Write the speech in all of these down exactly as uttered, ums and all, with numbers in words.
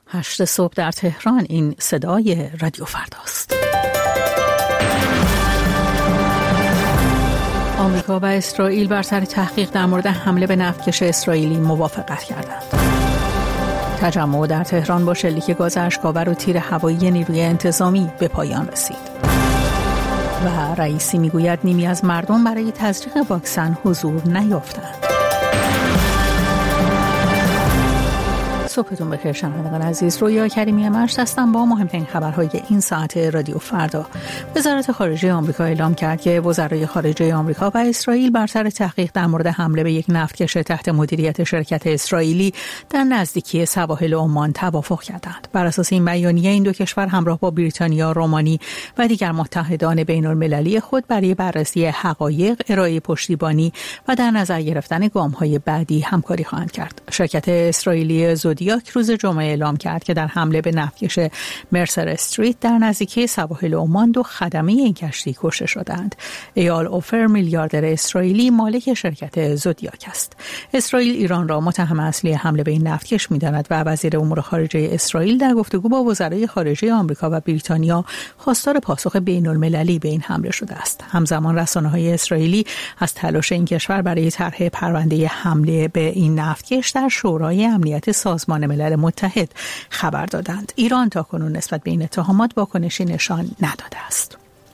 هشت صبح در تهران. این صدای رادیو فرداست. آمریکا و اسرائیل بر سر تحقیق در مورد حمله به نفتکش اسرائیلی موافقت کردند. تجمع در تهران با شلیک گاز اشک‌آور و تیر هوایی نیروی انتظامی به پایان رسید. و رئیسی میگوید نیمی از مردم برای تزریق واکسن حضور نیافتند. صبحتون بخیر شنوندگان عزیز، رویا کریمی مشت هستم با مهمترین خبرهای این ساعت رادیو فردا. وزارت خارجه آمریکا اعلام کرد که وزرای خارجه آمریکا و اسرائیل بر سر تحقیق در مورد حمله به یک نفتکش تحت مدیریت شرکت اسرائیلی در نزدیکی سواحل عمان توافق کردند. بر اساس این بیانیه این دو کشور همراه با بریتانیا، رومانی و دیگر متحدان بین‌المللی خود برای بررسی حقایق، ارائه پشتیبانی و در نظر گرفتن گام‌های بعدی همکاری خواهند کرد. شرکت اسرائیلی زودیاک روز جمعه اعلام کرد که در حمله به نفتکش مرسر استریت در نزدیکی سواحل عمان دو خدمه این کشتی کشته شدند. ایال اوفر میلیاردر اسرائیلی مالک شرکت زودیاک است. اسرائیل ایران را متهم اصلی حمله به این نفتکش می‌داند و وزیر امور خارجه اسرائیل در گفتگو با وزرای خارجه آمریکا و بریتانیا خواستار پاسخ بین‌المللی به این حمله شده است. همزمان رسانه‌های اسرائیلی از تلاش این کشور برای طرح پرونده حمله به این نفتکش در شورای امنیت سازمان ملل متحد خبر دادند. ایران تاکنون نسبت به این اتهامات واکنشی نشان نداده است.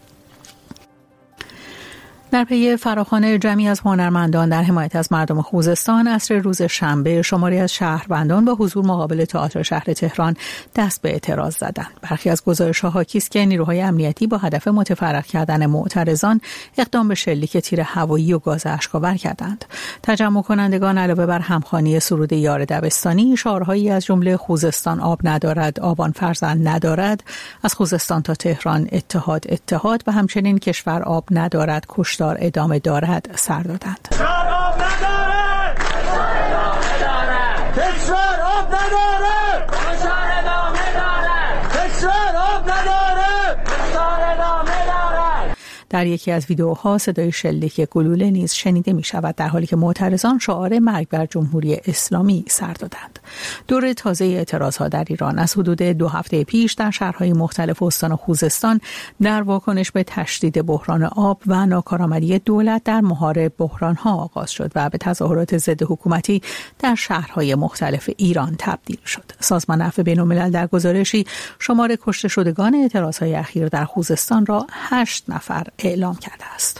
در پی فراخوان جمعی از هنرمندان در حمایت از مردم خوزستان، عصر روز شنبه شماری از شهروندان با حضور مقابل تئاتر شهر تهران دست به اعتراض زدند. برخی از گزارش‌ها حاکی است که نیروهای امنیتی با هدف متفرق کردن معترضان اقدام به شلیک تیر هوایی و گاز اشک‌آور کردند. تجمع کنندگان علاوه بر همخوانی سرود یار دبستانی، شعارهایی از جمله خوزستان آب ندارد، آبان فرزند ندارد، از خوزستان تا تهران اتحاد اتحاد و همچنین کشور آب ندارد، کشتار ادامه دارد سر دادند. کشور آب ندارد، کشور آب ندارد، کشور ادامه دارد، کشور آب ندارد، کشور ادامه دارد. در یکی از ویدیوها صدای شلیک گلوله نیز شنیده می شود، در حالی که معترضان شعار مرگ بر جمهوری اسلامی سر دادند. دور تازه اعتراضها در ایران از حدود دو هفته پیش در شهرهای مختلف استان خوزستان در واکنش به تشدید بحران آب و ناکارآمدی دولت در مهار بحرانها آغاز شد و به تظاهرات ضد حکومتی در شهرهای مختلف ایران تبدیل شد. سازمان عفو بین‌الملل در گزارشی شمار کشته شدگان اعتراضهای اخیر در خوزستان را هشت نفر اعلام کرده است.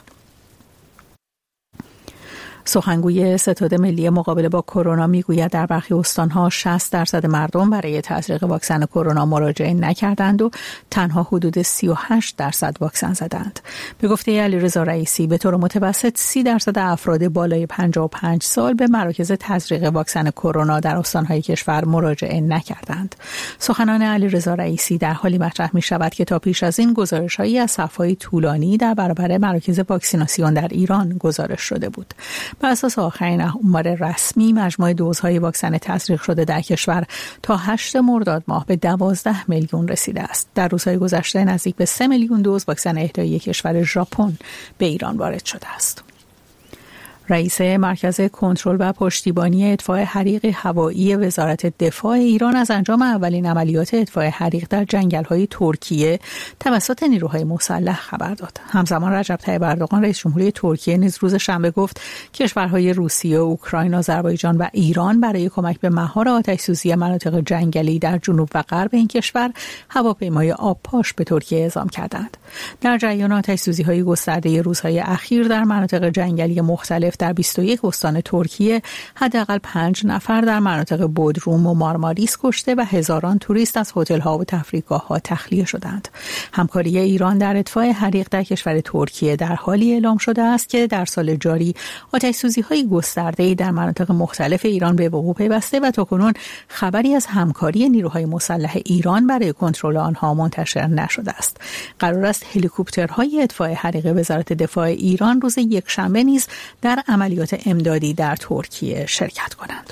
سخنگوی ستاد ملی مقابله با کرونا میگوید در برخی استانها شصت درصد مردم برای تزریق واکسن کرونا مراجعه نکردند و تنها حدود سی و هشت درصد واکسن زدند. به گفته علیرضا رئیسی به طور متوسط سی درصد افراد بالای پنجاه و پنج سال به مراکز تزریق واکسن کرونا در استانهای کشور مراجعه نکردند. سخنان علیرضا رئیسی در حالی مطرح می شود که تا پیش از این گزارش‌هایی از صف‌های طولانی در برابر مراکز واکسیناسیون در ایران گزارش شده بود. بر اساس آخرین آمار رسمی، مجموع دوزهای واکسن تزریق شده در کشور تا هشت مرداد ماه به دوازده میلیون رسیده است. در روزهای گذشته نزدیک به سه میلیون دوز واکسن اهدایی کشور ژاپن به ایران وارد شده است. رئیس مرکز کنترل و پشتیبانی اطفاء حریق هوایی وزارت دفاع ایران از انجام اولین عملیات اطفاء حریق در جنگل‌های ترکیه توسط نیروهای مسلح خبر داد. همزمان رجب طیب اردوغان رئیس جمهوری ترکیه نیز روز شنبه گفت کشورهای روسیه، اوکراین، آذربایجان و ایران برای کمک به مهار آتش‌سوزی مناطق جنگلی در جنوب و غرب این کشور هواپیمای آبپاش به ترکیه اعزام کردند. در جریان آتش‌سوزی‌های گسترده روزهای اخیر در مناطق جنگلی مختلف در بیست و یک استان ترکیه حداقل پنج نفر در مناطق بودروم و مارماریس کشته و هزاران توریست از هتل‌ها و تفریحگاه‌ها تخلیه شدند. همکاری ایران در اطفاء حریق در کشور ترکیه در حالی اعلام شده است که در سال جاری آتش‌سوزی‌های گسترده‌ای در مناطق مختلف ایران به وقوع پیوسته و تاکنون خبری از همکاری نیروهای مسلح ایران برای کنترل آنها منتشر نشده است. قرار است هلیکوپترهای اطفاء حریق وزارت دفاع ایران روز یکشنبه نیز در عملیات امدادی در ترکیه شرکت کنند.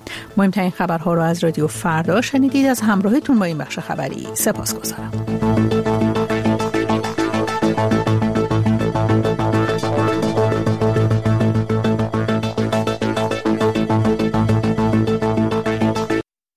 مهمترین خبرها را از رادیو فردا شنیدید. از همراهیتون با این بخش خبری سپاسگزارم.